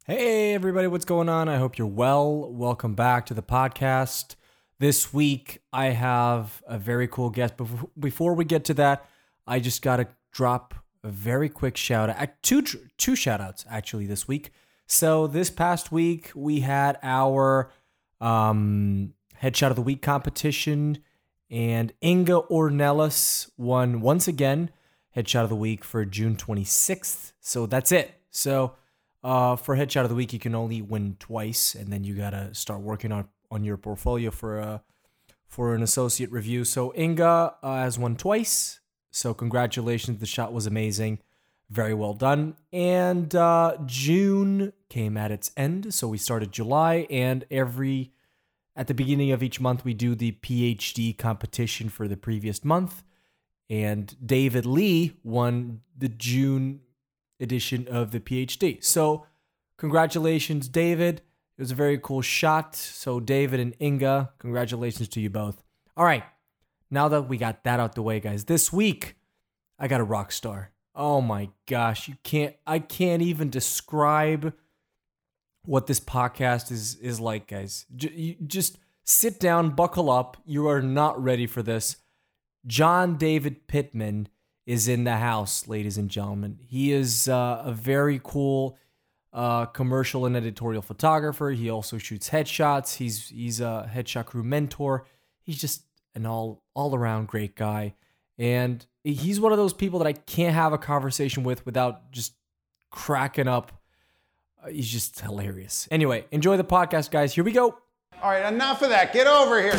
Hey, everybody, what's going on? I hope you're well. Welcome back to the podcast. This week, I have a very cool guest. Before we get to that, I just got to drop a very quick shout out. Two shout outs, actually, this week. So, this past week, we had our Headshot of the Week competition, and Inga Ornelas won once again Headshot of the Week for June 26th. So, that's it. So, for Headshot of the Week, you can only win twice, and then you gotta start working on your portfolio for an associate review. So Inga has won twice. So congratulations, the shot was amazing, very well done. And June came at its end, so we started July, and at the beginning of each month we do the PhD competition for the previous month. And David Lee won the June edition of the PhD. So congratulations, David. It was a very cool shot. So David and Inga, congratulations to you both. All right. Now that we got that out the way, guys, this week I got a rock star. Oh my gosh, I can't even describe what this podcast is like, guys. You just sit down, buckle up. You are not ready for this. John David Pittman is in the house, ladies and gentlemen. He is a very cool commercial and editorial photographer. He also shoots headshots. He's a headshot crew mentor. He's just an all-around great guy. And he's one of those people that I can't have a conversation with without just cracking up. He's just hilarious. Anyway, enjoy the podcast, guys. Here we go. All right, enough of that. Get over here.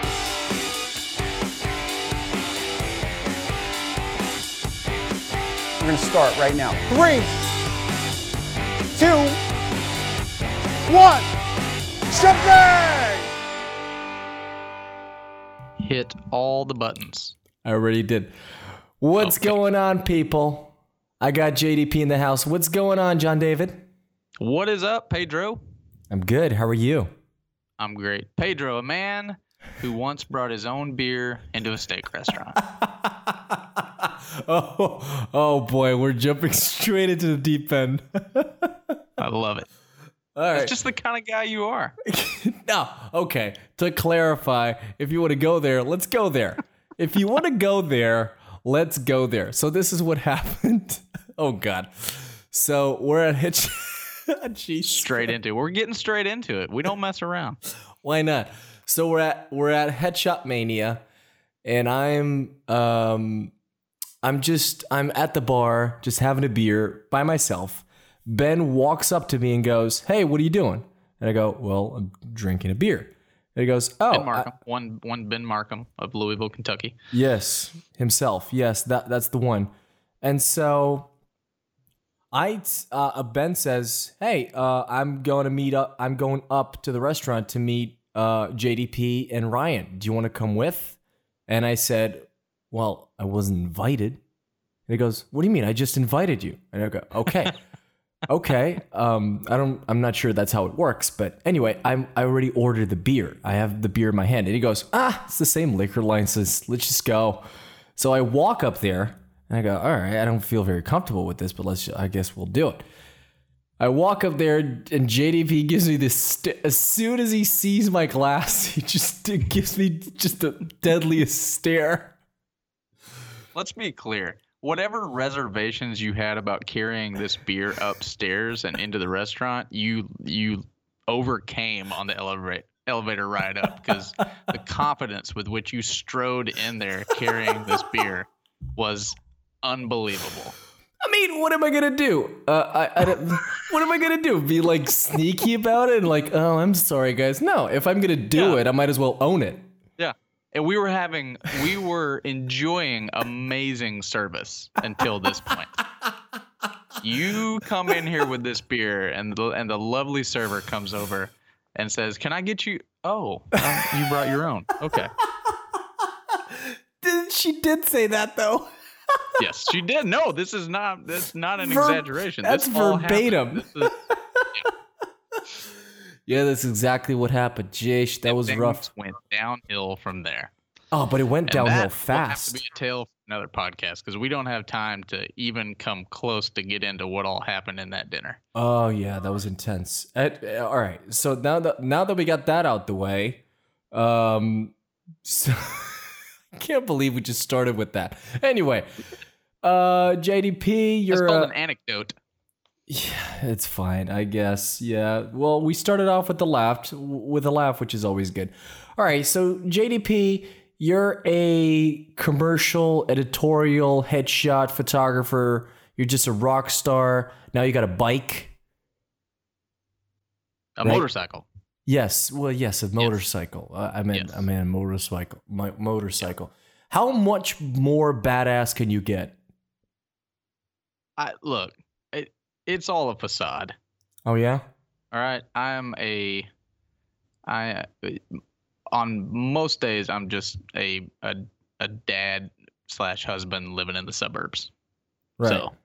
We're going to start right now. 3, 2, 1. Shebang! Hit all the buttons. I already did. What's going on, people? I got JDP in the house. What's going on, John David? What is up, Pedro? I'm good. How are you? I'm great. Pedro, a man who once brought his own beer into a steak restaurant. Oh boy, we're jumping straight into the deep end. I love it. All right. That's just the kind of guy you are. No, okay. To clarify, if you want to go there, let's go there. If you want to go there, let's go there. So this is what happened. Oh God. So we're at Hitch. Jeez. Straight into it. We're getting straight into it. We don't mess around. Why not? So we're at Headshot Mania, and I'm at the bar just having a beer by myself. Ben walks up to me and goes, "Hey, what are you doing?" And I go, "Well, I'm drinking a beer." And he goes, "Oh, Ben Markham, one Ben Markham of Louisville, Kentucky." Yes, himself. Yes, that's the one. And so Ben says, "Hey, I'm going up to the restaurant to meet JDP and Ryan. Do you want to come with?" And I said, "Well, I wasn't invited." And he goes, "What do you mean? I just invited you." And I go, "Okay." Okay. I'm not sure that's how it works, but anyway, I already ordered the beer. I have the beer in my hand. And he goes, "It's the same liquor license. Let's just go." So I walk up there and I go, "All right, I don't feel very comfortable with this, but I guess we'll do it." I walk up there and JDP gives me this, as soon as he sees my glass, he just gives me just the deadliest stare. Let's be clear. Whatever reservations you had about carrying this beer upstairs and into the restaurant, you overcame on the elevator ride up, because the confidence with which you strode in there carrying this beer was unbelievable. I mean, what am I gonna do? What am I gonna do? Be like sneaky about it and like, "Oh, I'm sorry, guys." No, if I'm gonna do it, I might as well own it. Yeah. And we were enjoying amazing service until this point. You come in here with this beer, and the lovely server comes over and says, "Can I get you?" "Oh, you brought your own." "Okay." She did say that though. Yes, she did. No, that's not an exaggeration. That's this all verbatim. happened. Yeah, that's exactly what happened. Jeez, that was rough. Went downhill from there. Oh, but it went downhill fast. Will have to be a tale another podcast because we don't have time to even come close to get into what all happened in that dinner. Oh yeah, that was intense. All right, so now that we got that out the way, so I can't believe we just started with that. Anyway, JDP, It's you're called an anecdote. yeah, it's fine, I guess. Yeah. Well, we started off with a laugh, which is always good. All right, so JDP, you're a commercial, editorial, headshot photographer. You're just a rock star. Now you got a bike. A Right. motorcycle. Yes. Well, yes, a motorcycle. I meant a motorcycle. Motorcycle. How much more badass can you get? Look, it's all a facade. Oh yeah. All right. On most days, I'm just a dad / husband living in the suburbs. Right. So,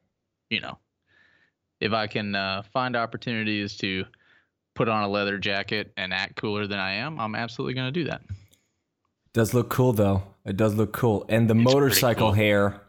if I can find opportunities to put on a leather jacket and act cooler than I am, I'm absolutely going to do that. Does look cool though. It does look cool. And the It's motorcycle pretty cool. hair.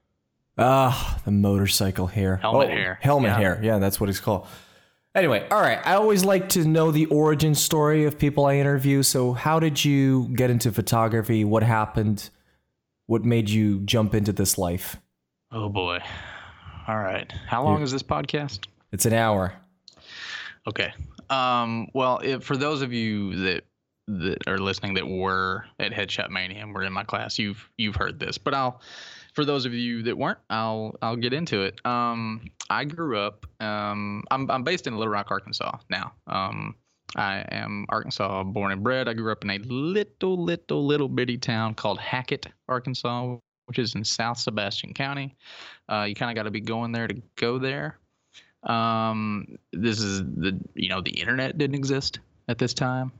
Ah, the motorcycle hair. Helmet hair. Helmet Yeah. hair. Yeah, that's what it's called. Anyway, all right. I always like to know the origin story of people I interview. So how did you get into photography? What happened? What made you jump into this life? Oh, boy. All right. How long Yeah. is this podcast? It's an hour. Okay. Well, for those of you that are listening that were at Headshot Mania and were in my class, you've heard this, but for those of you that weren't, I'll get into it. I grew up. I'm based in Little Rock, Arkansas now. I am Arkansas born and bred. I grew up in a little bitty town called Hackett, Arkansas, which is in South Sebastian County. You kind of got to be going there to go there. This is the internet didn't exist at this time.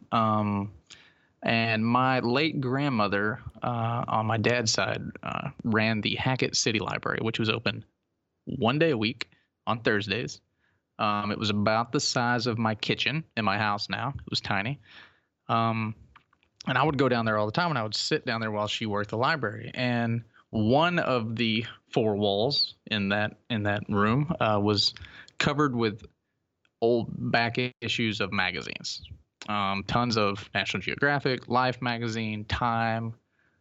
And my late grandmother, on my dad's side, ran the Hackett City Library, which was open one day a week on Thursdays. It was about the size of my kitchen in my house now. It was tiny. And I would go down there all the time, and I would sit down there while she worked the library. And one of the four walls in that room was covered with old back issues of magazines. Tons of National Geographic, Life magazine, Time.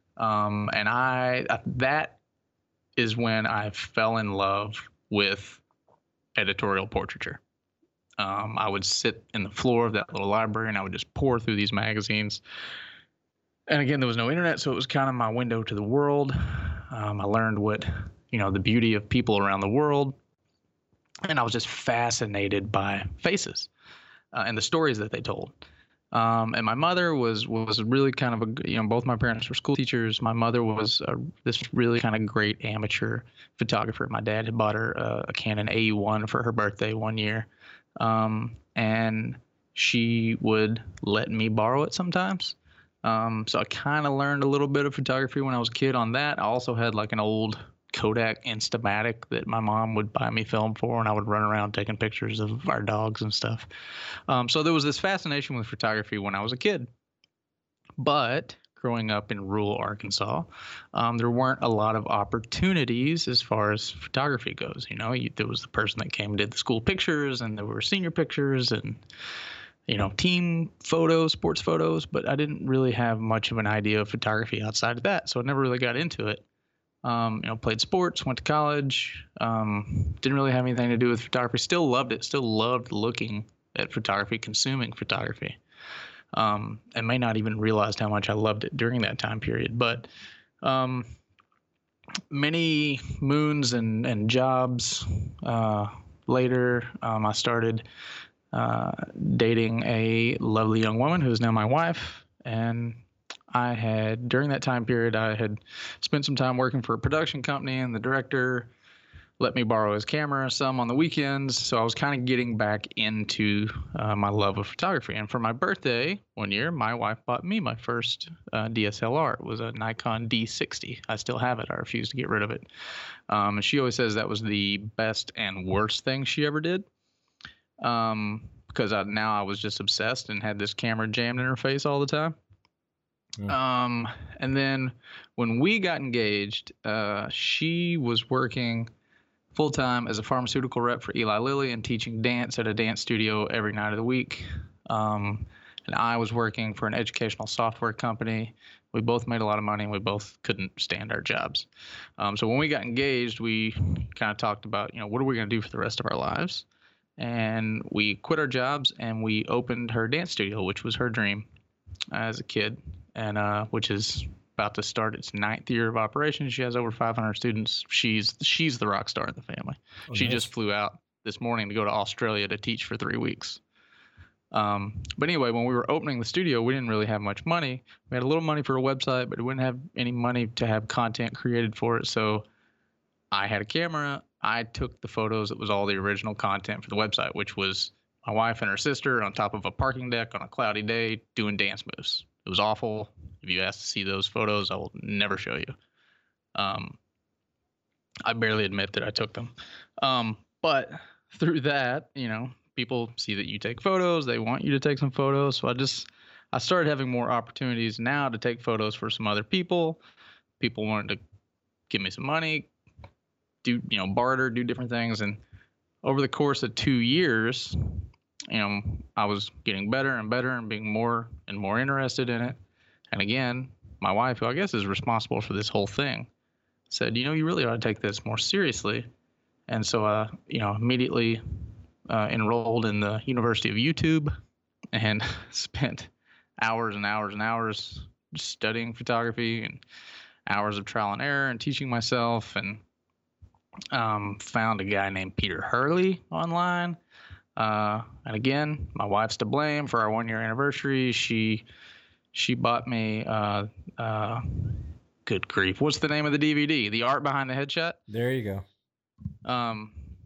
And that is when I fell in love with editorial portraiture. I would sit in the floor of that little library and I would just pour through these magazines. And again, there was no internet, so it was kind of my window to the world. I learned what, the beauty of people around the world. And I was just fascinated by faces and the stories that they told. And my mother was really kind of both my parents were school teachers. My mother was this really kind of great amateur photographer. My dad had bought her a Canon AE1 for her birthday one year. And she would let me borrow it sometimes. So I kind of learned a little bit of photography when I was a kid on that. I also had like an old Kodak Instamatic that my mom would buy me film for, and I would run around taking pictures of our dogs and stuff. So there was this fascination with photography when I was a kid. But growing up in rural Arkansas, there weren't a lot of opportunities as far as photography goes. There was the person that came and did the school pictures, and there were senior pictures and team photos, sports photos, but I didn't really have much of an idea of photography outside of that. So I never really got into it. Played sports, went to college, didn't really have anything to do with photography. Still loved it. Still loved looking at photography, consuming photography. And may not even realized how much I loved it during that time period. But many moons and jobs later, I started dating a lovely young woman who is now my wife. And during that time period, I had spent some time working for a production company, and the director let me borrow his camera some on the weekends. So I was kind of getting back into my love of photography. And for my birthday one year, my wife bought me my first DSLR. It was a Nikon D60. I still have it. I refuse to get rid of it. And she always says that was the best and worst thing she ever did. Because now I was just obsessed and had this camera jammed in her face all the time. And then when we got engaged, she was working full-time as a pharmaceutical rep for Eli Lilly and teaching dance at a dance studio every night of the week. And I was working for an educational software company. We both made a lot of money, and we both couldn't stand our jobs. So when we got engaged, we kind of talked about, what are we going to do for the rest of our lives? And we quit our jobs, and we opened her dance studio, which was her dream as a kid, and which is about to start its 9th year of operation. She has over 500 students. She's the rock star in the family. Oh, she nice. just flew out this morning to go to Australia to teach for 3 weeks. But anyway, when we were opening the studio, we didn't really have much money. We had a little money for a website, but we didn't have any money to have content created for it. So I had a camera. I took the photos. It was all the original content for the website, which was my wife and her sister on top of a parking deck on a cloudy day doing dance moves. It was awful. If you ask to see those photos, I will never show you. I barely admit that I took them. But through that, people see that you take photos. They want you to take some photos. So I started having more opportunities now to take photos for some other people. People wanted to give me some money, do, barter, do different things. And over the course of 2 years, I was getting better and better and being more and more interested in it. And again, my wife, who I guess is responsible for this whole thing, said, you really ought to take this more seriously. And so, immediately enrolled in the University of YouTube and spent hours and hours and hours studying photography and hours of trial and error and teaching myself, and found a guy named Peter Hurley online. And again, my wife's to blame for our 1-year anniversary. She bought me, good grief, what's the name of the DVD? The Art Behind the Headshot? There you go.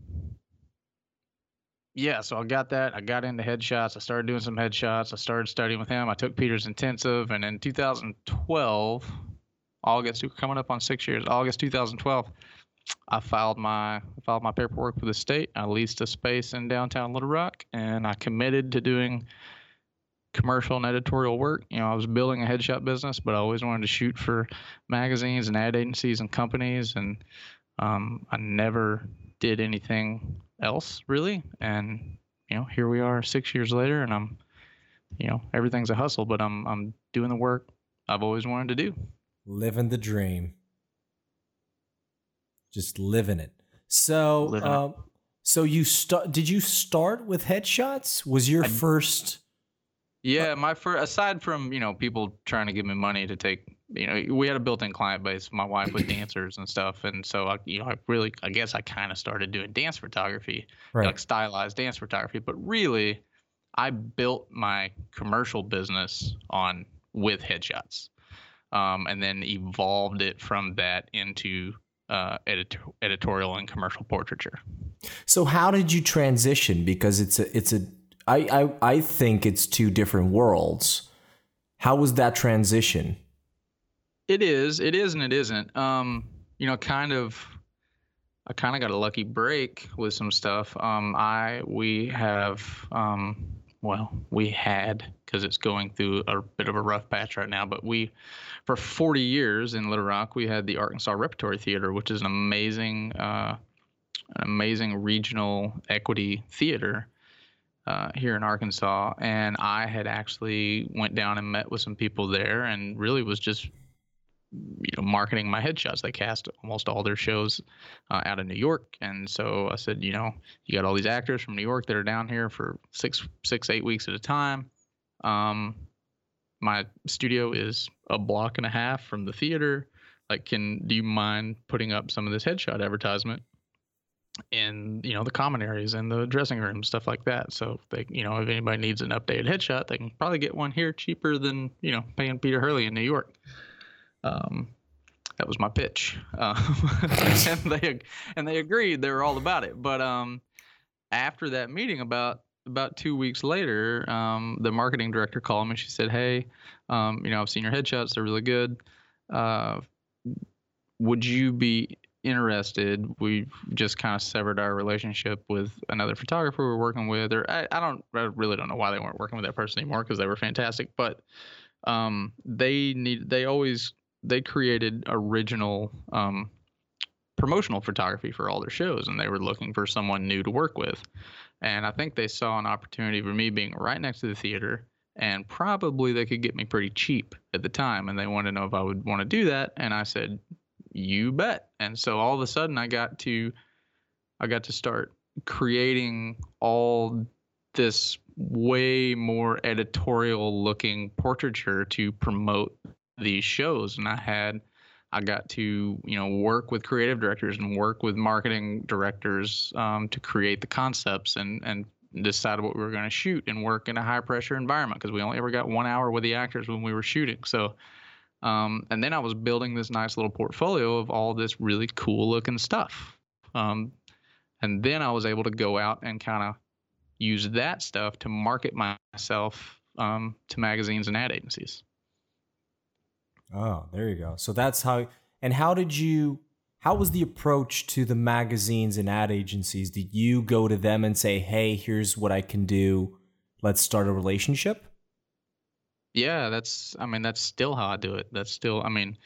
Yeah, so I got that. I got into headshots. I started doing some headshots. I started studying with him. I took Peter's intensive, and in 2012, August, we're coming up on 6 years, August 2012, I filed my paperwork with the state. I leased a space in downtown Little Rock, and I committed to doing commercial and editorial work. I was building a headshot business, but I always wanted to shoot for magazines and ad agencies and companies, and I never did anything else really. And here we are 6 years later, and I'm everything's a hustle, but I'm doing the work I've always wanted to do. Living the dream. Just living it. So so did you start with headshots? Was your first? Yeah, my first, aside from people trying to give me money to take, we had a built-in client base. My wife with dancers and stuff, and so I guess I kind of started doing dance photography, Right. like stylized dance photography. But really, I built my commercial business with headshots, and then evolved it from that into editorial and commercial portraiture. So how did you transition? Because I think it's two different worlds. How was that transition? It is and it isn't. I kind of got a lucky break with some stuff. We had, because it's going through a bit of a rough patch right now, but for 40 years in Little Rock, we had the Arkansas Repertory Theater, which is an amazing regional equity theater here in Arkansas. And I had actually went down and met with some people there, and really was just marketing my headshots. They cast almost all their shows out of New York. And so I said, you got all these actors from New York that are down here for 8 weeks at a time. My studio is a block and a half from the theater. Like, do you mind putting up some of this headshot advertisement in, the common areas and the dressing room, stuff like that? So they, if anybody needs an updated headshot, they can probably get one here cheaper than, paying Peter Hurley in New York. That was my pitch, and they agreed. They were all about it. But after that meeting, about 2 weeks later, the marketing director called me. She said, "Hey, I've seen your headshots. They're really good. Would you be interested? We've just kind of severed our relationship with another photographer we're working with, or I really don't know why they weren't working with that person anymore, because they were fantastic. But They created original promotional photography for all their shows, and they were looking for someone new to work with. And I think they saw an opportunity for me being right next to the theater, and probably they could get me pretty cheap at the time, and they wanted to know if I would want to do that. And I said, you bet. And so all of a sudden I got to start creating all this way more editorial looking portraiture to promote these shows. And I got to, work with creative directors and work with marketing directors to create the concepts and decide what we were going to shoot and work in a high pressure environment, because we only ever got 1 hour with the actors when we were shooting. So, and then I was building this nice little portfolio of all this really cool looking stuff. And then I was able to go out and kind of use that stuff to market myself to magazines and ad agencies. Oh, there you go. So that's how. And how was the approach to the magazines and ad agencies? Did you go to them and say, hey, here's what I can do, let's start a relationship? Yeah, that's still how I do it. That's still,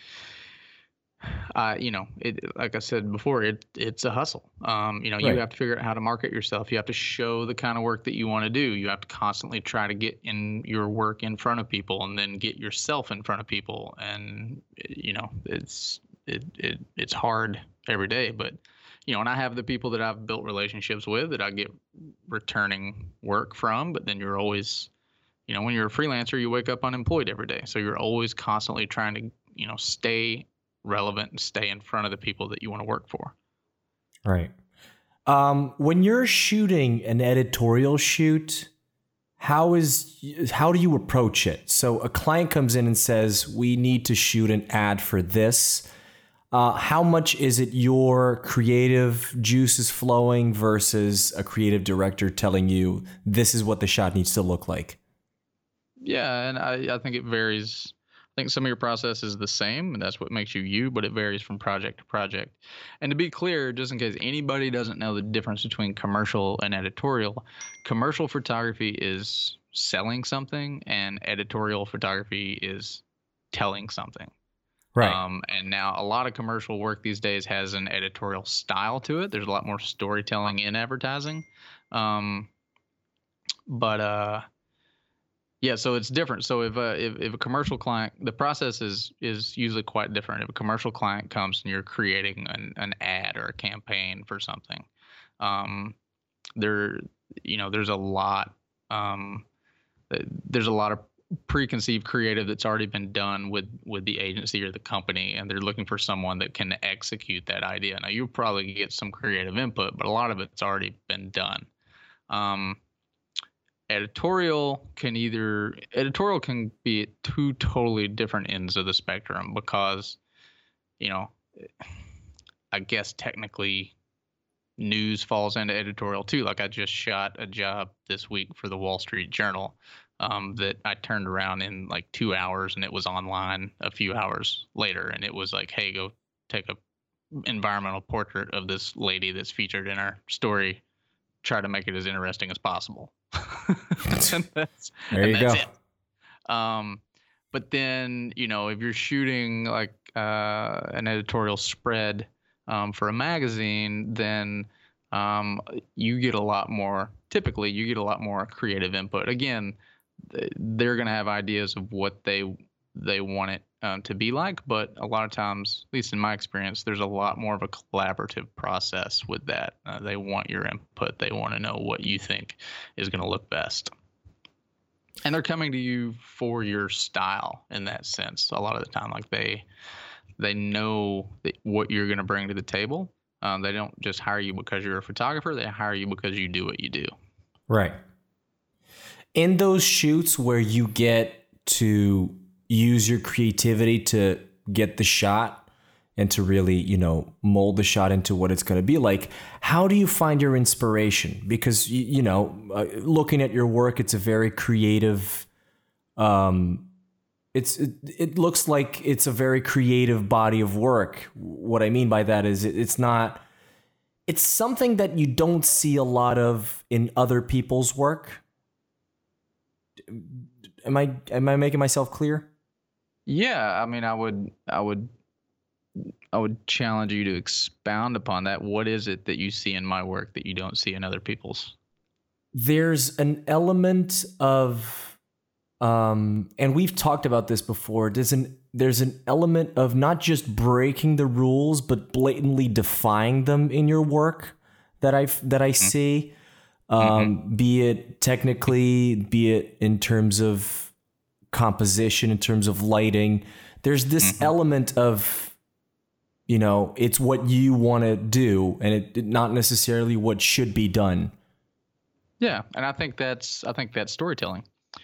like I said before, it's a hustle. Right. You have to figure out how to market yourself. You have to show the kind of work that you want to do. You have to constantly try to get in your work in front of people, and then get yourself in front of people. And it's hard every day, but and I have the people that I've built relationships with that I get returning work from. But then you're always, when you're a freelancer, you wake up unemployed every day, so you're always constantly trying to stay relevant and stay in front of the people that you want to work for. Right. When you're shooting an editorial shoot, how do you approach it? So a client comes in and says, we need to shoot an ad for this. How much is it your creative juices flowing versus a creative director telling you this is what the shot needs to look like? Yeah, and I think it varies. I think some of your process is the same, and that's what makes you, but it varies from project to project. And to be clear, just in case anybody doesn't know the difference between commercial and editorial, commercial photography is selling something, and editorial photography is telling something. Right. And now a lot of commercial work these days has an editorial style to it. There's a lot more storytelling in advertising. Yeah, so it's different. So if a commercial client, the process is usually quite different. If a commercial client comes and you're creating an ad or a campaign for something, there's a lot of preconceived creative that's already been done with the agency or the company, and they're looking for someone that can execute that idea. Now, you'll probably get some creative input, but a lot of it's already been done. Editorial can be at two totally different ends of the spectrum, because, I guess technically news falls into editorial too. Like, I just shot a job this week for the Wall Street Journal that I turned around in like 2 hours, and it was online a few hours later. And it was like, hey, go take a environmental portrait of this lady that's featured in our story. Try to make it as interesting as possible. There you go. It. But then, if you're shooting like an editorial spread for a magazine, then you get a lot more creative input. Again, they're going to have ideas of what they want it to be like, but a lot of times, at least in my experience, there's a lot more of a collaborative process with that. They want your input. They want to know what you think is going to look best. And they're coming to you for your style in that sense. A lot of the time, like they know what you're going to bring to the table. They don't just hire you because you're a photographer. They hire you because you do what you do. Right. In those shoots where you get to use your creativity to get the shot and to really, mold the shot into what it's going to be like, how do you find your inspiration? Because, looking at your work, it's a very creative, it looks like it's a very creative body of work. What I mean by that is it's something that you don't see a lot of in other people's work. am I making myself clear? Yeah, I mean, I would challenge you to expound upon that. What is it that you see in my work that you don't see in other people's? There's an element of, and we've talked about this before. There's an element of not just breaking the rules, but blatantly defying them in your work that I see. Be it technically, be it in terms of composition, in terms of lighting. There's this element of, it's what you want to do, and it not necessarily what should be done. Yeah, and I think that's storytelling.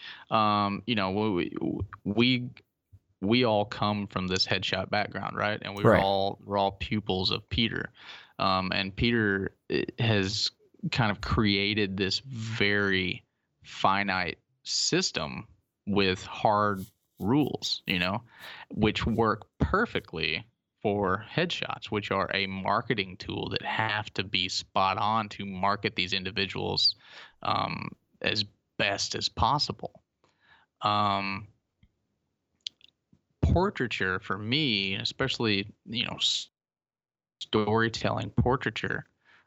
We all come from this headshot background, right? And we're all pupils of Peter, and Peter has kind of created this very finite system with hard rules, which work perfectly for headshots, which are a marketing tool that have to be spot on to market these individuals as best as possible. Portraiture for me, especially, storytelling portraiture,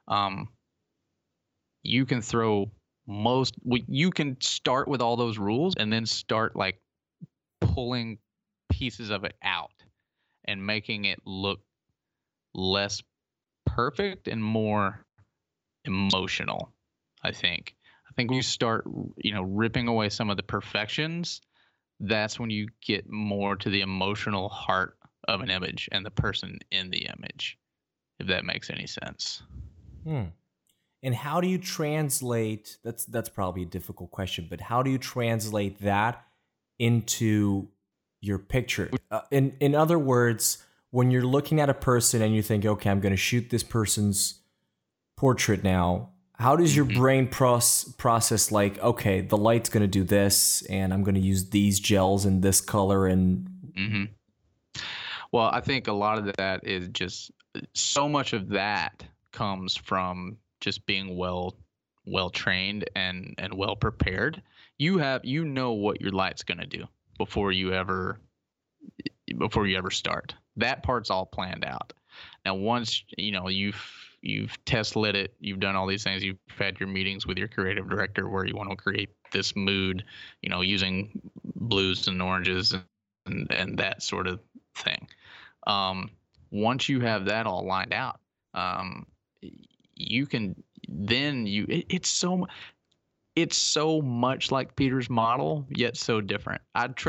you can you can start with all those rules and then start like pulling pieces of it out and making it look less perfect and more emotional. I think when you start, ripping away some of the perfections, that's when you get more to the emotional heart of an image and the person in the image, if that makes any sense. And how do you translate, that's probably a difficult question, but how do you translate that into your picture? In other words, when you're looking at a person and you think, okay, I'm going to shoot this person's portrait now, how does your brain process like, okay, the light's going to do this, and I'm going to use these gels in this color and... Well, I think a lot of that is just, so much of that comes from just being well trained and well prepared. You know what your light's going to do before you ever start. That part's all planned out. Now, once you've test lit it, you've done all these things, you've had your meetings with your creative director where you want to create this mood, using blues and oranges and that sort of thing. Once you have that all lined out, you can then it's so much like Peter's model, yet so different.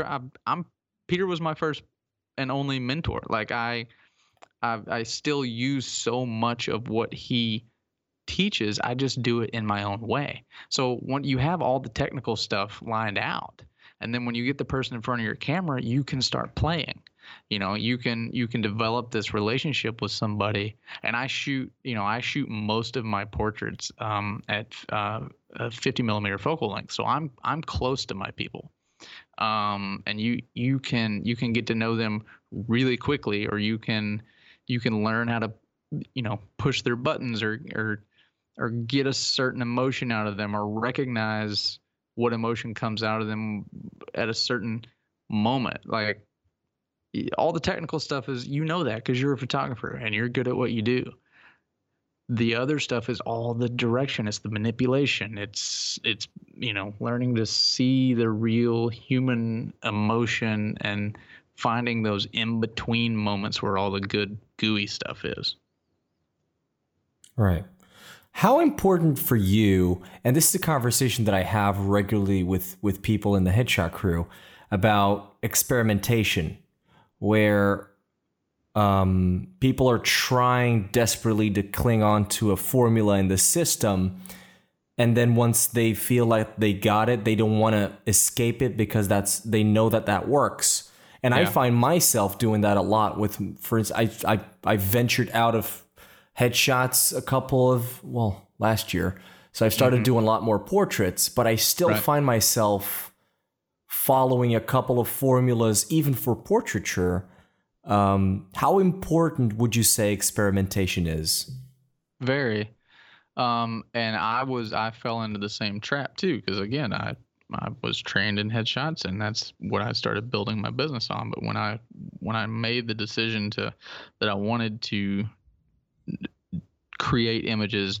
Peter was my first and only mentor. Like I still use so much of what he teaches. I just do it in my own way. So when you have all the technical stuff lined out, and then when you get the person in front of your camera, you can start playing. You can develop this relationship with somebody. And I shoot most of my portraits at a 50 millimeter focal length. So I'm close to my people. And you can get to know them really quickly, or you can learn how to, push their buttons or get a certain emotion out of them, or recognize what emotion comes out of them at a certain moment. Like, all the technical stuff is, that because you're a photographer and you're good at what you do. The other stuff is all the direction. It's the manipulation. It's learning to see the real human emotion and finding those in-between moments where all the good gooey stuff is. Right. How important for you, and this is a conversation that I have regularly with people in the headshot crew about experimentation, where people are trying desperately to cling on to a formula in the system, and then once they feel like they got it, they don't want to escape it because they know that works. And I find myself doing that a lot with, for instance, I ventured out of headshots last year. So I've started doing a lot more portraits, but I still find myself following a couple of formulas, even for portraiture. How important would you say experimentation is? Very. And I fell into the same trap too, because again, was trained in headshots, and that's what I started building my business on. But when I made the decision that I wanted to create images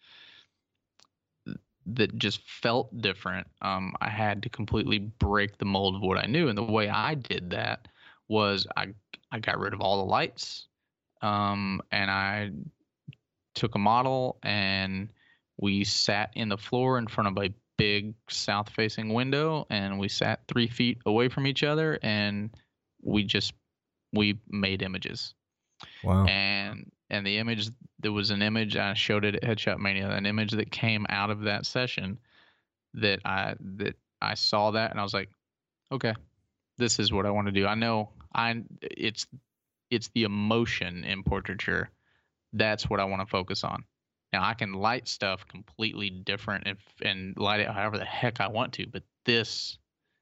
that just felt different, I had to completely break the mold of what I knew. And the way I did that was I got rid of all the lights, and I took a model, and we sat in the floor in front of a big south-facing window, and we sat 3 feet away from each other, and we made images. Wow. And the image, there was an image, I showed it at Headshot Mania, an image that came out of that session that I saw that, and I was like, okay, this is what I want to do. I know it's the emotion in portraiture. That's what I want to focus on. Now I can light stuff completely different and light it however the heck I want to, but this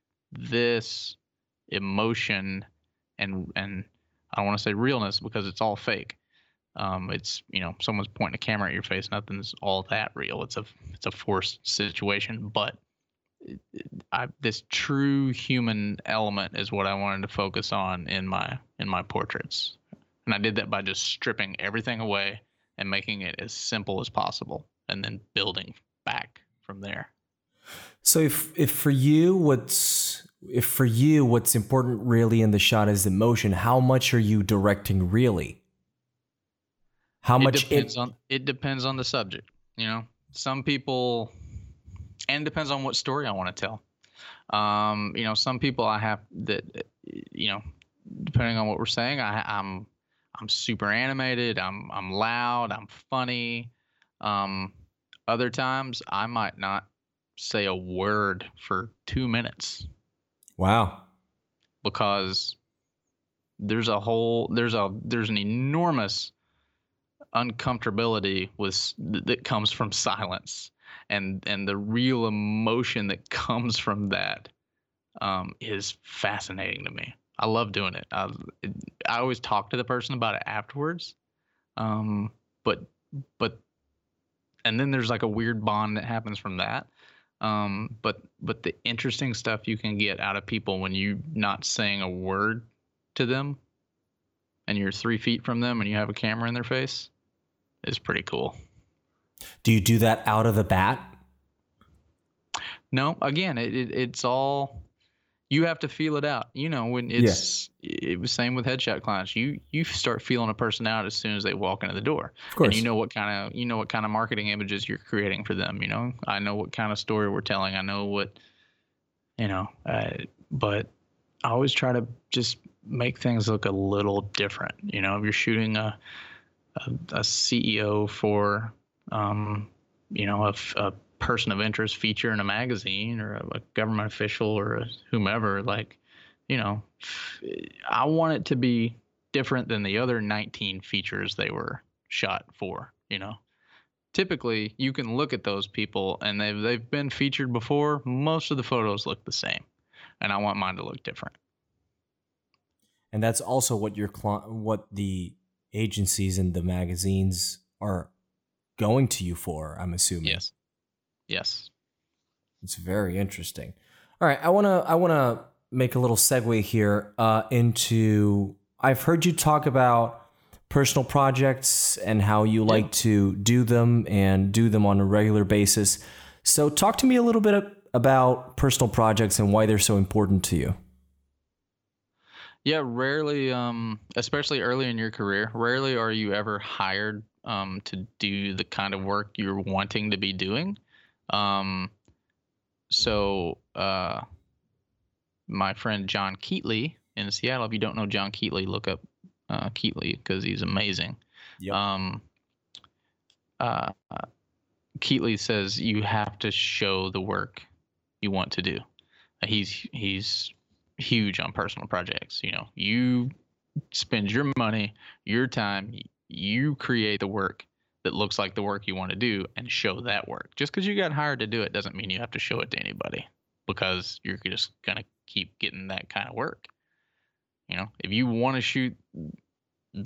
emotion and I don't want to say realness because it's all fake. It's, someone's pointing a camera at your face. Nothing's all that real. It's a forced situation, but this true human element is what I wanted to focus on in my portraits. And I did that by just stripping everything away and making it as simple as possible, and then building back from there. So if for you what's important really in the shot is emotion, how much are you directing really? How much it depends on the subject, Some people, and it depends on what story I want to tell. Some people I have that, depending on what we're saying, I'm super animated, I'm loud, I'm funny. Other times I might not say a word for 2 minutes. Wow. Because there's an enormous uncomfortability that comes from silence, and the real emotion that comes from that is fascinating to me. I love doing it. I always talk to the person about it afterwards, but and then there's like a weird bond that happens from that. But the interesting stuff you can get out of people when you're not saying a word to them, and you're 3 feet from them, and you have a camera in their face, is pretty cool. Do you do that out of the bat? No, again, it's all, you have to feel it out. When it was same with headshot clients. You start feeling a person out as soon as they walk into the door. Of course. And you know what kind of marketing images you're creating for them. I know what kind of story we're telling. I know what, but I always try to just make things look a little different. If you're shooting a CEO for, a person of interest feature in a magazine, or a government official, or whomever, I want it to be different than the other 19 features they were shot for. Typically you can look at those people and they've been featured before. Most of the photos look the same, and I want mine to look different. And that's also what what the agencies and the magazines are going to you for, I'm assuming. Yes. It's very interesting. All right, I wanna make a little segue here into. I've heard you talk about personal projects and how you like to do them and do them on a regular basis. So talk to me a little bit about personal projects and why they're so important to you. Yeah, rarely, especially early in your career, rarely are you ever hired to do the kind of work you're wanting to be doing. So my friend John Keatley in Seattle, if you don't know John Keatley, look up Keatley because he's amazing. Yep. Keatley says you have to show the work you want to do. He's huge on personal projects. You spend your money, your time, you create the work that looks like the work you want to do, and show that work. Just because you got hired to do it doesn't mean you have to show it to anybody, because you're just gonna keep getting that kind of work. If you want to shoot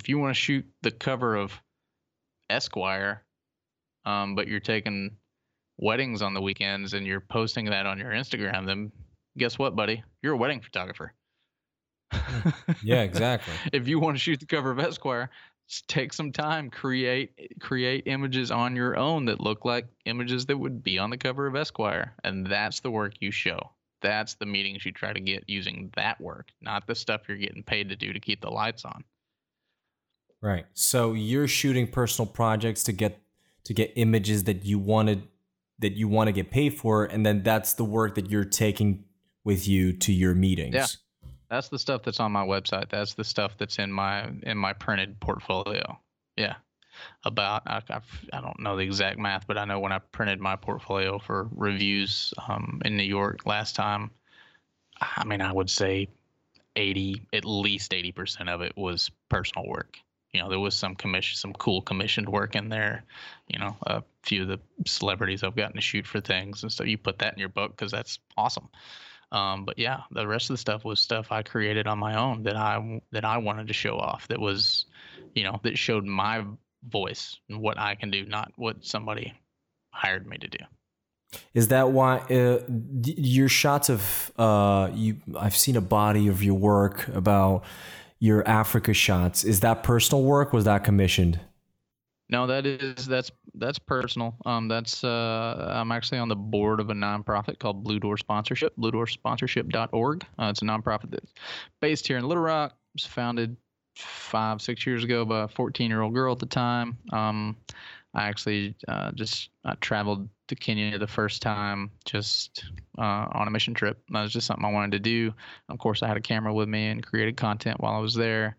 the cover of Esquire, but you're taking weddings on the weekends and you're posting that on your Instagram, then guess what, buddy? You're a wedding photographer. Yeah, exactly. If you want to shoot the cover of Esquire, just take some time, create images on your own that look like images that would be on the cover of Esquire, and that's the work you show. That's the meetings you try to get using that work, not the stuff you're getting paid to do to keep the lights on. Right. So you're shooting personal projects to get images that you want to get paid for, and then that's the work that you're taking with you to your meetings. Yeah. That's the stuff that's on my website. That's the stuff that's in my printed portfolio. Yeah. About I don't know the exact math, but I know when I printed my portfolio for reviews in New York last time, I mean, I would say at least 80% of it was personal work. You know, there was some cool commissioned work in there. You know, a few of the celebrities I've gotten to shoot for things, and so you put that in your book because that's awesome. But yeah, the rest of the stuff was stuff I created on my own that I wanted to show off. That was, you know, that showed my voice and what I can do, not what somebody hired me to do. Is that why your shots of I've seen a body of your work about your Africa shots. Is that personal work? Was that commissioned? No, that's personal. That's I'm actually on the board of a nonprofit called Blue Door Sponsorship, bluedoorsponsorship.org. It's a nonprofit that's based here in Little Rock. It was founded 5-6 years ago by a 14-year-old girl at the time. I actually I traveled to Kenya the first time just on a mission trip. That was just something I wanted to do. Of course, I had a camera with me and created content while I was there.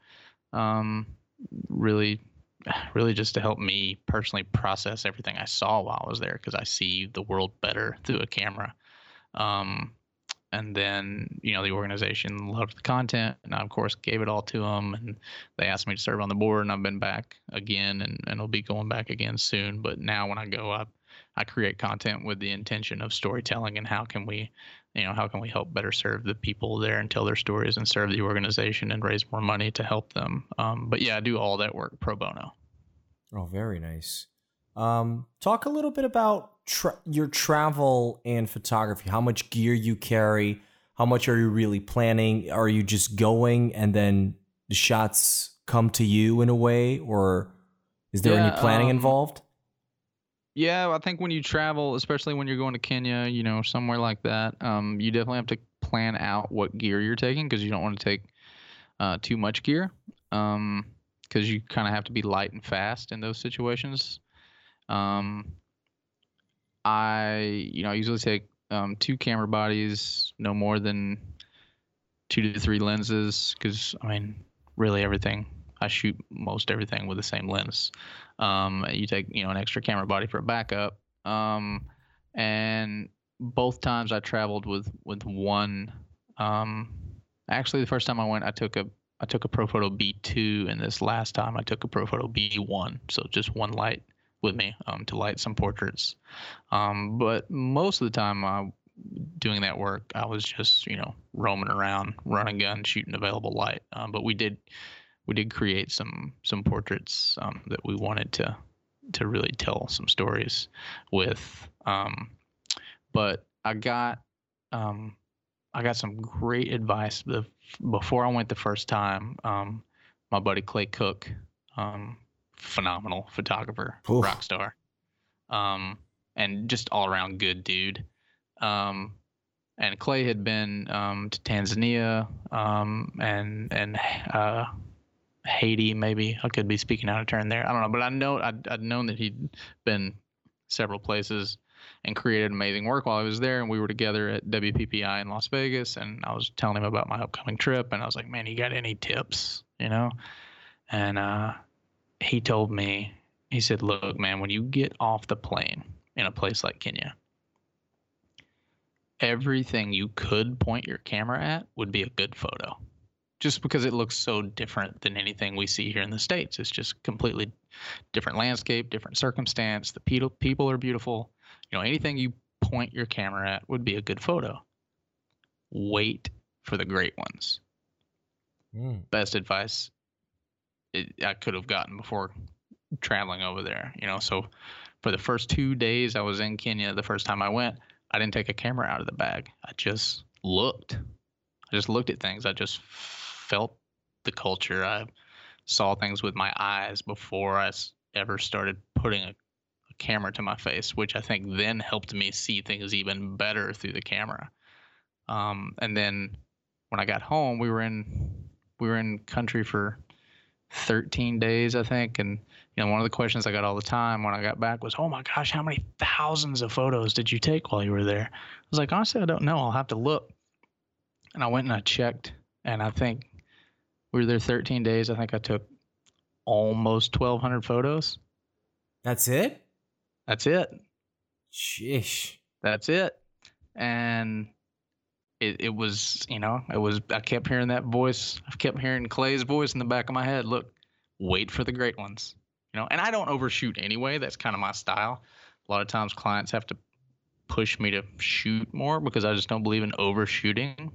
Really just to help me personally process everything I saw while I was there, because I see the world better through a camera. And then, you know, the organization loved the content, and I, of course, gave it all to them, and they asked me to serve on the board, and I've been back again, and I'll be going back again soon. But now when I go up, I create content with the intention of storytelling and how can we help better serve the people there and tell their stories and serve the organization and raise more money to help them. But yeah, I do all that work pro bono. Oh, very nice. Talk a little bit about your travel and photography. How much gear you carry? How much are you really planning? Are you just going and then the shots come to you in a way, or is there any planning involved? Yeah, I think when you travel, especially when you're going to Kenya, you know, somewhere like that, you definitely have to plan out what gear you're taking, because you don't want to take too much gear, because you kind of have to be light and fast in those situations. I usually take 2 camera bodies, no more than 2 to 3 lenses, because I mean, really everything. I shoot most everything with the same lens. You take, an extra camera body for a backup. And both times I traveled with one. Actually, the first time I went, I took a Profoto B2, and this last time I took a Profoto B1. So just one light with me to light some portraits. But most of the time doing that work, I was just, roaming around, running gun, shooting available light. But we did create some portraits that we wanted to really tell some stories with. But I got some great advice before I went the first time. My buddy Clay Cook, phenomenal photographer, rock star, and just all around good dude. And Clay had been to Tanzania and Haiti, maybe. I could be speaking out of turn there. I don't know, but I'd known that he'd been several places and created amazing work while I was there. And we were together at WPPI in Las Vegas, and I was telling him about my upcoming trip, and I was like, man, you got any tips, And he told me, he said, look, man, when you get off the plane in a place like Kenya, everything you could point your camera at would be a good photo, just because it looks so different than anything we see here in the States. It's just completely different landscape, different circumstance. The people are beautiful. Anything you point your camera at would be a good photo. Wait for the great ones. Best advice I could have gotten before traveling over there. So for the first 2 days I was in Kenya, the first time I went, I didn't take a camera out of the bag. I just looked. I just looked at things. I just felt the culture. I saw things with my eyes before I ever started putting a camera to my face, which I think then helped me see things even better through the camera. And then when I got home, we were in country for 13 days, I think. And one of the questions I got all the time when I got back was, "Oh my gosh, how many thousands of photos did you take while you were there?" I was like, "Honestly, I don't know. I'll have to look." And I went and I checked, and I think we were there 13 days. I think I took almost 1,200 photos. That's it? That's it. Sheesh. That's it. And it was, I kept hearing that voice. I kept hearing Clay's voice in the back of my head. Look, wait for the great ones. And I don't overshoot anyway. That's kind of my style. A lot of times clients have to push me to shoot more because I just don't believe in overshooting.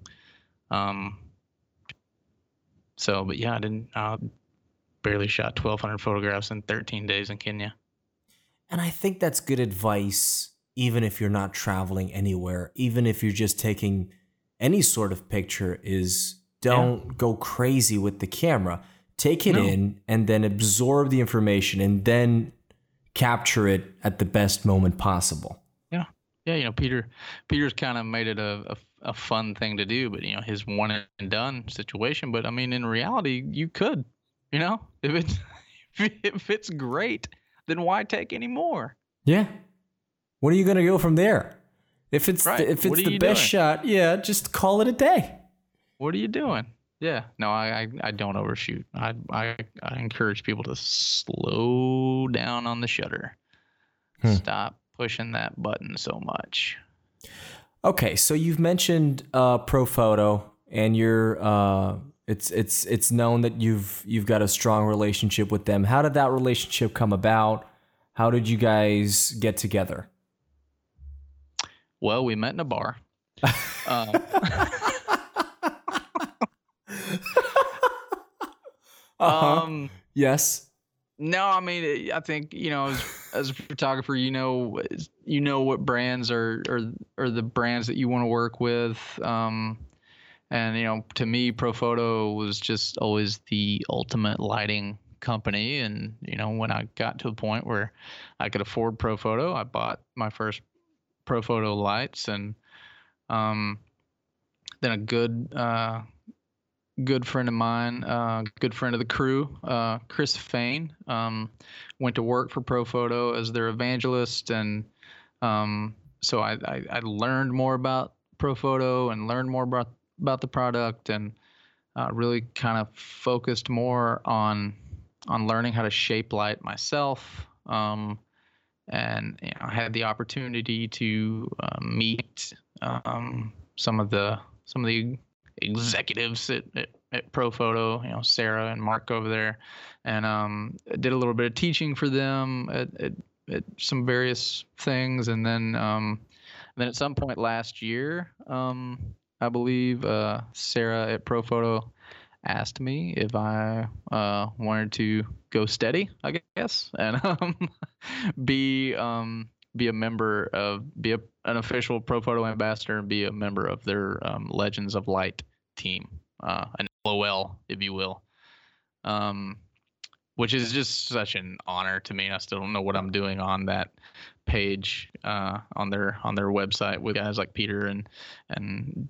But yeah, I barely shot 1,200 photographs in 13 days in Kenya. And I think that's good advice, even if you're not traveling anywhere, even if you're just taking any sort of picture, is don't go crazy with the camera. Take it in and then absorb the information and then capture it at the best moment possible. Yeah, Peter's kind of made it a fun thing to do, but his one and done situation. But I mean, in reality, you could, if it's great, then why take any more? Yeah. What are you gonna go from there? If it's the best shot, just call it a day. What are you doing? Yeah, no, I don't overshoot. I encourage people to slow down on the shutter. Stop pushing that button so much. Okay, so you've mentioned Profoto, and you're it's known that you've got a strong relationship with them. How did that relationship come about? How did you guys get together? Well, we met in a bar. Yes. No, I mean, I think as a photographer, you know what brands are the brands that you want to work with, and to me, Profoto was just always the ultimate lighting company. And when I got to a point where I could afford Profoto, I bought my first Profoto lights, and then a good friend of mine, good friend of the crew, Chris Fain, went to work for Profoto as their evangelist, and so I learned more about Profoto and learned more about the product, and really kind of focused more on learning how to shape light myself. And I had the opportunity to meet some of the executives at Profoto, Sarah and Mark over there, and did a little bit of teaching for them at some various things, and then at some point last year, I believe Sarah at Profoto asked me if I wanted to go steady, I guess, and be a member of, be an official Profoto ambassador, and be a member of their Legends of Light team, an LOL, if you will, which is just such an honor to me. I still don't know what I'm doing on that page on their website with guys like Peter and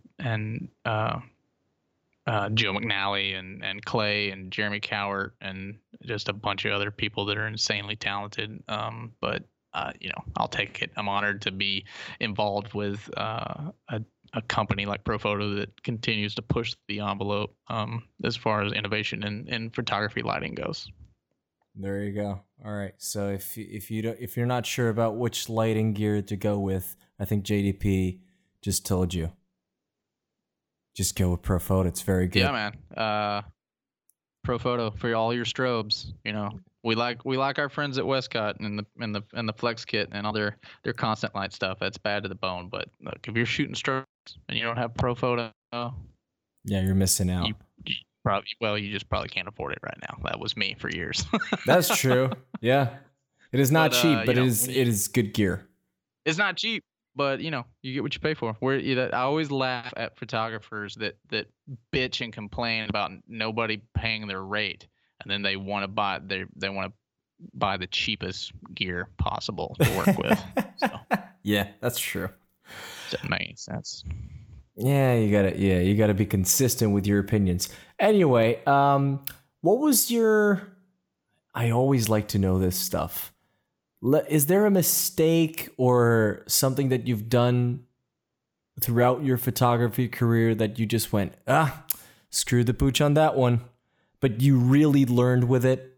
Joe McNally and Clay and Jeremy Cowart and just a bunch of other people that are insanely talented. But I'll take it. I'm honored to be involved with a company like Profoto that continues to push the envelope as far as innovation in photography lighting goes. There you go. All right. So if you're not sure about which lighting gear to go with, I think JDP just told you. Just go with Profoto. It's very good. Yeah, man. Profoto for all your strobes. We like our friends at Westcott and the Flex Kit and all their constant light stuff. That's bad to the bone. But look, if you're shooting strobes and you don't have Profoto, yeah, you're missing out. You just probably can't afford it right now. That was me for years. That's true. Yeah. It is not But, cheap, but you know, it is good gear. it's not cheap, but you get what you pay for. I always laugh at photographers that bitch and complain about nobody paying their rate, and then they want to buy the cheapest gear possible to work with. So Yeah, that's true. that makes sense. Yeah, you gotta be consistent with your opinions. Anyway, what was your? I always like to know this stuff. Is there a mistake or something that you've done throughout your photography career that you just went, screw the pooch on that one, but you really learned with it?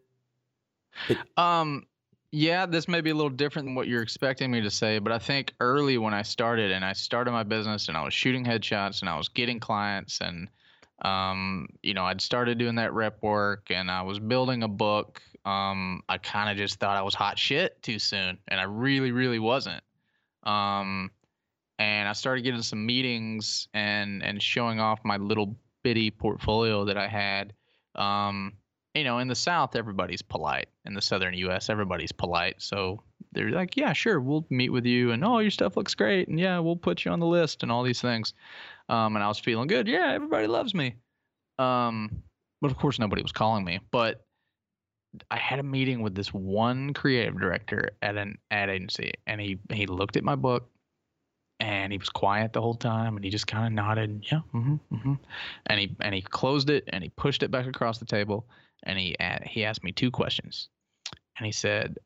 Yeah, this may be a little different than what you're expecting me to say, but I think early when I started my business and I was shooting headshots and I was getting clients and I'd started doing that rep work and I was building a book. I kind of just thought I was hot shit too soon, and I really, really wasn't. And I started getting some meetings and showing off my little bitty portfolio that I had. In the South, everybody's polite. In the Southern U.S., everybody's polite. So they're like, yeah, sure, we'll meet with you, and your stuff looks great, and yeah, we'll put you on the list and all these things. And I was feeling good. Yeah, everybody loves me. But of course, nobody was calling me. But I had a meeting with this one creative director at an ad agency, and he looked at my book, and he was quiet the whole time, and he just kind of nodded, yeah, and he closed it, and he pushed it back across the table, and he asked me two questions, and he said,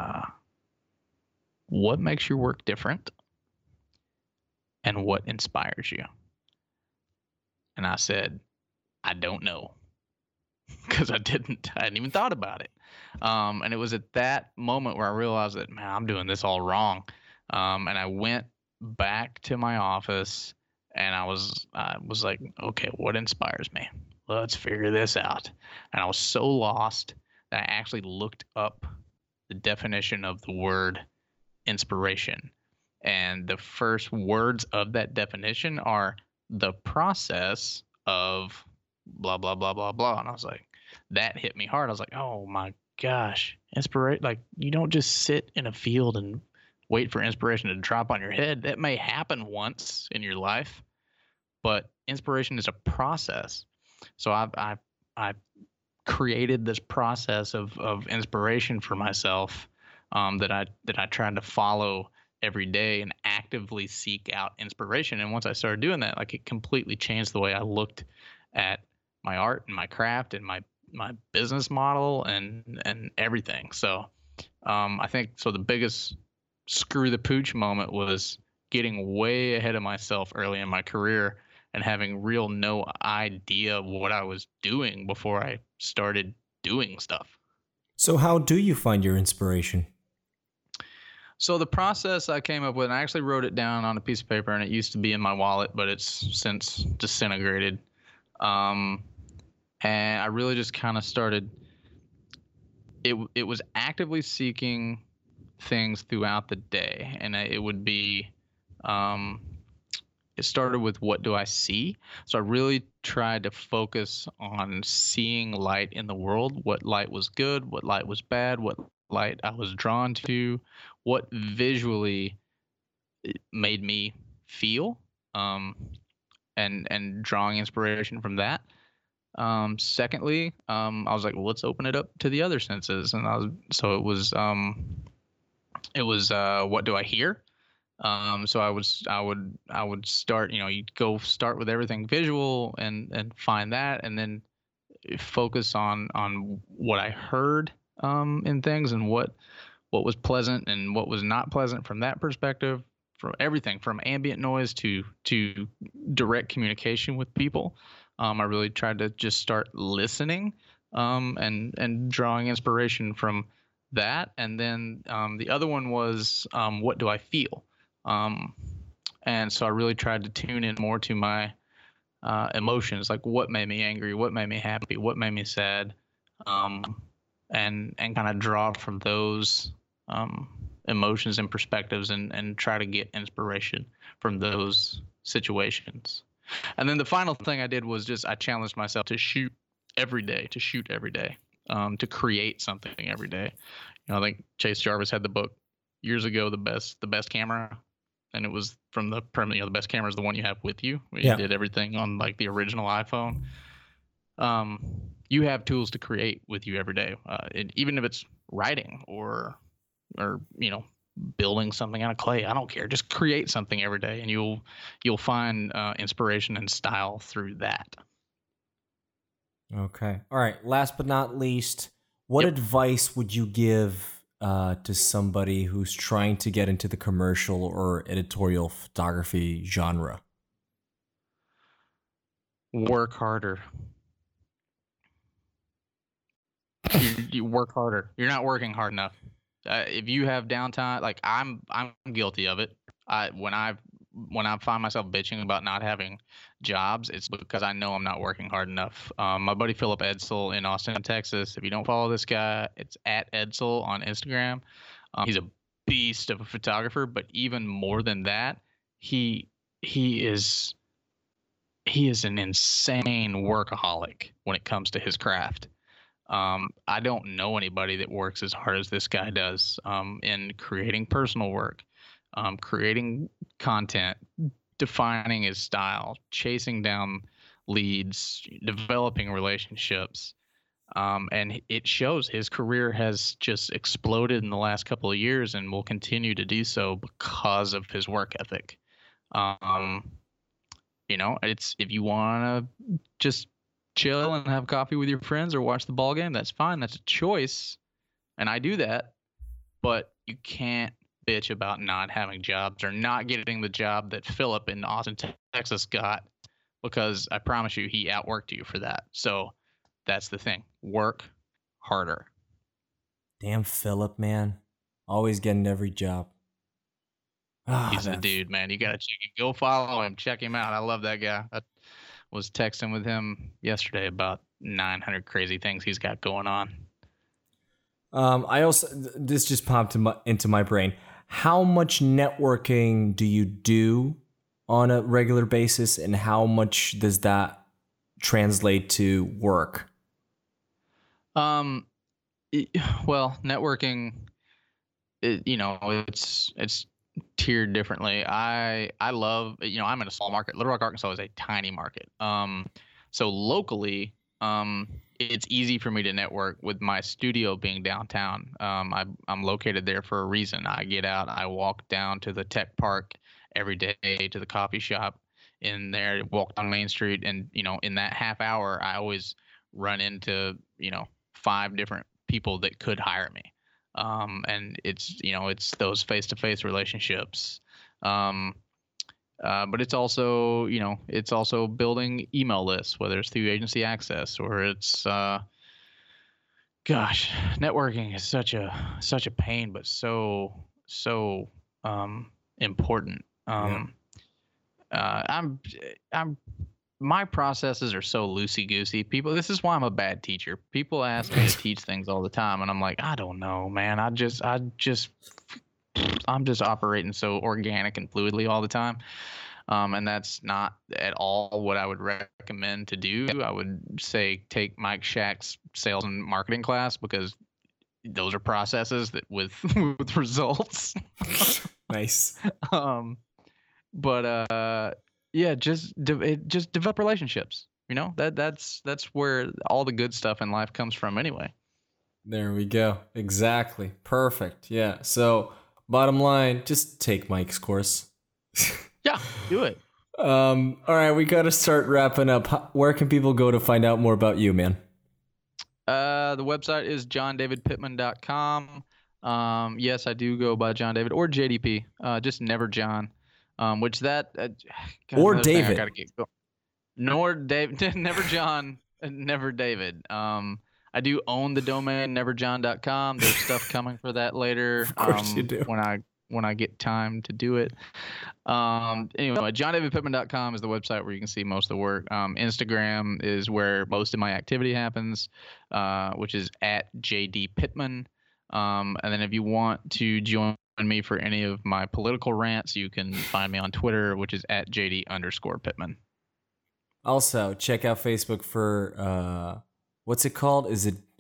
"What makes your work different, and what inspires you?" And I said, "I don't know." Because I hadn't even thought about it. And it was at that moment where I realized that, man, I'm doing this all wrong. And I went back to my office and I was like, okay, what inspires me? Let's figure this out. And I was so lost that I actually looked up the definition of the word inspiration. And the first words of that definition are the process of blah, blah, blah, blah, blah. And I was like, that hit me hard. I was like, oh my gosh, inspiration. Like, you don't just sit in a field and wait for inspiration to drop on your head. That may happen once in your life, but inspiration is a process. So I've created this process of inspiration for myself that I tried to follow every day and actively seek out inspiration. And once I started doing that, like, it completely changed the way I looked at my art and my craft and my business model and everything. So I think the biggest screw the pooch moment was getting way ahead of myself early in my career and having no idea what I was doing before I started doing stuff. So how do you find your inspiration? So the process I came up with, and I actually wrote it down on a piece of paper, and it used to be in my wallet, but it's since disintegrated. And I really just kind of started, it was actively seeking things throughout the day. And it would be, it started with, what do I see? So I really tried to focus on seeing light in the world, what light was good, what light was bad, what light I was drawn to, what visually made me feel, and drawing inspiration from that. Secondly, I was like, well, let's open it up to the other senses. And it was what do I hear? So I would start, you'd go start with everything visual and find that, and then focus on what I heard in things, and what was pleasant and what was not pleasant from that perspective, from everything from ambient noise to direct communication with people. I really tried to just start listening and drawing inspiration from that. And then the other one was, what do I feel? And so I really tried to tune in more to my emotions, like what made me angry, what made me happy, what made me sad, and kind of draw from those emotions and perspectives and try to get inspiration from those situations. And then the final thing I did was I challenged myself to shoot every day, to create something every day. I think Chase Jarvis had the book years ago, the best camera, and it was from the best camera is the one you have with you. You did everything on like the original iPhone. You have tools to create with you every day, even if it's writing or building something out of clay. I don't care. Just create something every day, and you'll find inspiration and style through that. Okay. All right. Last but not least, what advice would you give to somebody who's trying to get into the commercial or editorial photography genre? Work harder. You work harder. You're not working hard enough. If you have downtime, like I'm guilty of it. When I find myself bitching about not having jobs, it's because I know I'm not working hard enough. My buddy Philip Edsel in Austin, Texas. If you don't follow this guy, it's at Edsel on Instagram. He's a beast of a photographer, but even more than that, he is an insane workaholic when it comes to his craft. I don't know anybody that works as hard as this guy does in creating personal work, creating content, defining his style, chasing down leads, developing relationships. And it shows his career has just exploded in the last couple of years and will continue to do so because of his work ethic. It's if you want to just chill and have coffee with your friends or watch the ball game, that's fine. That's a choice. And I do that. But you can't bitch about not having jobs or not getting the job that Philip in Austin, Texas got, because I promise you he outworked you for that. So that's the thing. Work harder. Damn Philip, man. Always getting every job. He's the dude, man. You got to go follow him. Check him out. I love that guy. I was texting with him yesterday about 900 crazy things he's got going on. This just popped into my brain. How much networking do you do on a regular basis, and how much does that translate to work? Well, networking, it's tiered differently. I love, I'm in a small market. Little Rock, Arkansas is a tiny market. So locally, it's easy for me to network with my studio being downtown. I'm located there for a reason. I get out, I walk down to the tech park every day, to the coffee shop in there, walk down Main Street. And, in that half hour, I always run into, 5 different people that could hire me. And it's those face-to-face relationships. But it's also, it's also building email lists, whether it's through agency access or it's, networking is such a pain, but so important. My processes are so loosey-goosey. This is why I'm a bad teacher. People ask me to teach things all the time, and I'm like, I don't know, man. I'm just operating so organic and fluidly all the time. And that's not at all what I would recommend to do. I would say take Mike Shack's sales and marketing class, because those are processes that with results. Nice. Just develop relationships. That's where all the good stuff in life comes from anyway. There we go. Exactly. Perfect. Yeah. So bottom line, just take Mike's course. Yeah, do it. All right, we got to start wrapping up. Where can people go to find out more about you, man? The website is johndavidpittman.com. Yes, I do go by John David or JDP. Just never John. Which that or David. I gotta get going. Nor David. Never John. Never David. I do own the domain neverjohn.com. There's stuff coming for that later. Of course you do. When I get time to do it. Anyway, johndavidpittman.com is the website where you can see most of the work. Instagram is where most of my activity happens, which is at JD Pittman. And then if you want to join me for any of my political rants, you can find me on Twitter, which is at JD_Pittman. Also, check out Facebook for what's it called? Is it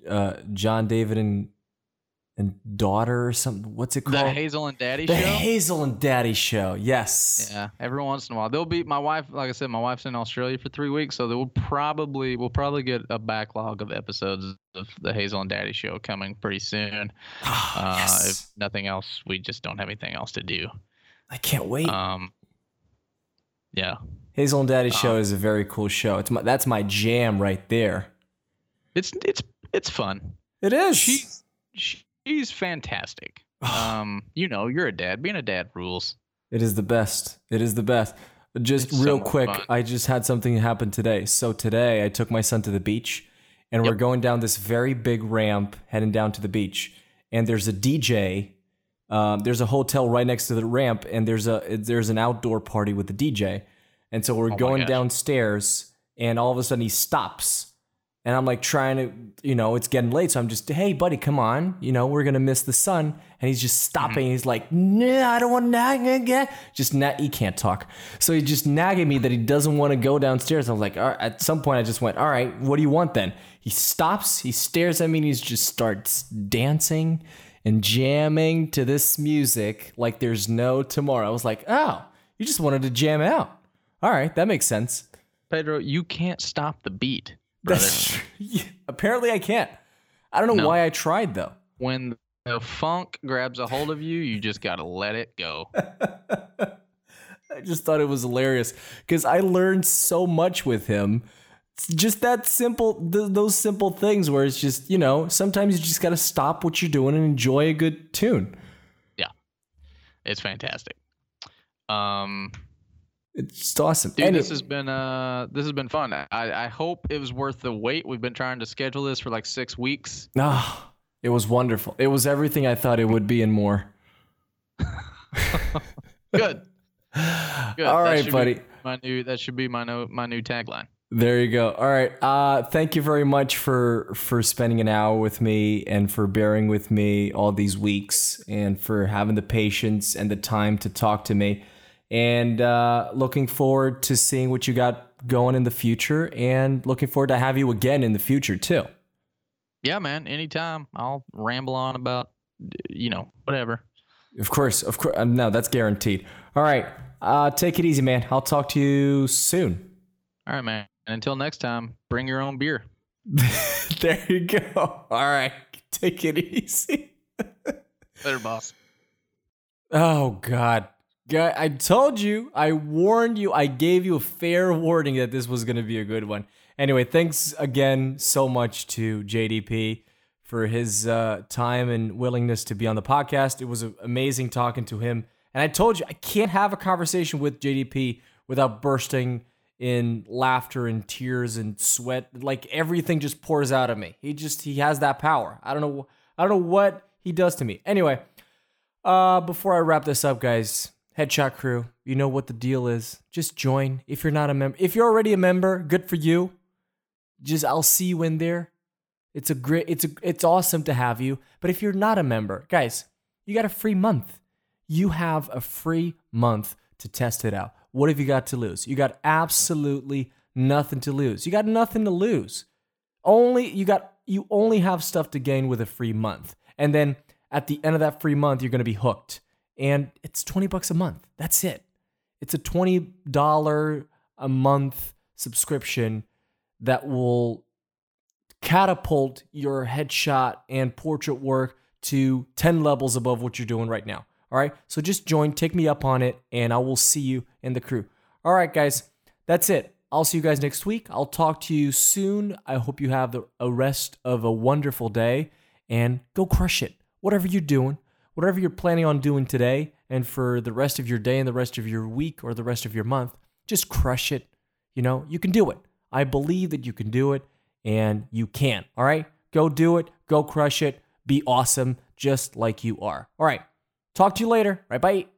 John David and daughter or something. What's it called? The Hazel and Daddy The show. Hazel and Daddy show. Yes. Yeah, every once in a while. They'll be my wife. Like I said, my wife's in Australia for 3 weeks, so we'll probably get a backlog of episodes of the Hazel and Daddy show coming pretty soon. Oh, yes. If nothing else, we just don't have anything else to do. I can't wait. Yeah. Hazel and Daddy show is a very cool show. That's my jam right there. It's fun. It is. She's fantastic. You're a dad. Being a dad rules. It is the best. It is the best. Just It's real so quick, fun. I just had something happen today. So today I took my son to the beach, and we're going down this very big ramp heading down to the beach. And there's a DJ. There's a hotel right next to the ramp, and there's an outdoor party with the DJ. And so we're going downstairs, and all of a sudden he stops. And I'm like trying to, it's getting late. So I'm just, hey, buddy, come on. We're going to miss the sun. And he's just stopping. Mm-hmm. He's like, no, I don't want to nag again. He can't talk. So he's just nagging me that he doesn't want to go downstairs. I was like, all right. At some point I just went, all right, what do you want then? He stops. He stares at me and he just starts dancing and jamming to this music like there's no tomorrow. I was like, oh, you just wanted to jam out. All right, that makes sense. Pedro, you can't stop the beat. Brother. Apparently I can't. I don't know why I tried though. When the funk grabs a hold of you, you just gotta let it go. I just thought it was hilarious because I learned so much with him. It's just that simple, those simple things where it's just, sometimes you just gotta stop what you're doing and enjoy a good tune. Yeah, it's fantastic. It's just awesome. Dude, this has been fun. I hope it was worth the wait. We've been trying to schedule this for like 6 weeks. It was wonderful. It was everything I thought it would be and more. Good. All right, buddy. That should be my new tagline. There you go. All right. Thank you very much for spending an hour with me and for bearing with me all these weeks and for having the patience and the time to talk to me. And looking forward to seeing what you got going in the future, and looking forward to have you again in the future too. Yeah, man. Anytime. I'll ramble on about, whatever. Of course. No, that's guaranteed. All right. Take it easy, man. I'll talk to you soon. All right, man. And until next time, bring your own beer. There you go. All right. Take it easy. Later, boss. Oh, God. Guy, I told you, I warned you, I gave you a fair warning that this was going to be a good one. Anyway, thanks again so much to JDP for his time and willingness to be on the podcast. It was amazing talking to him. And I told you, I can't have a conversation with JDP without bursting in laughter and tears and sweat. Like everything just pours out of me. He has that power. I don't know what he does to me. Anyway, before I wrap this up, guys, Headshot Crew, you know what the deal is. Just join. If you're not a member, if you're already a member, good for you. I'll see you in there. It's awesome to have you. But if you're not a member, guys, you got a free month. You have a free month to test it out. What have you got to lose? You got absolutely nothing to lose. You got nothing to lose. You only have stuff to gain with a free month. And then at the end of that free month, you're going to be hooked. And it's $20 a month. That's it. It's a $20 a month subscription that will catapult your headshot and portrait work to 10 levels above what you're doing right now. All right? So just join, take me up on it, and I will see you in the crew. All right, guys. That's it. I'll see you guys next week. I'll talk to you soon. I hope you have a rest of a wonderful day, and go crush it. Whatever you're doing. Whatever you're planning on doing today and for the rest of your day and the rest of your week or the rest of your month, just crush it. You can do it. I believe that you can do it, and you can. All right? Go do it. Go crush it. Be awesome just like you are. All right. Talk to you later. All right, bye.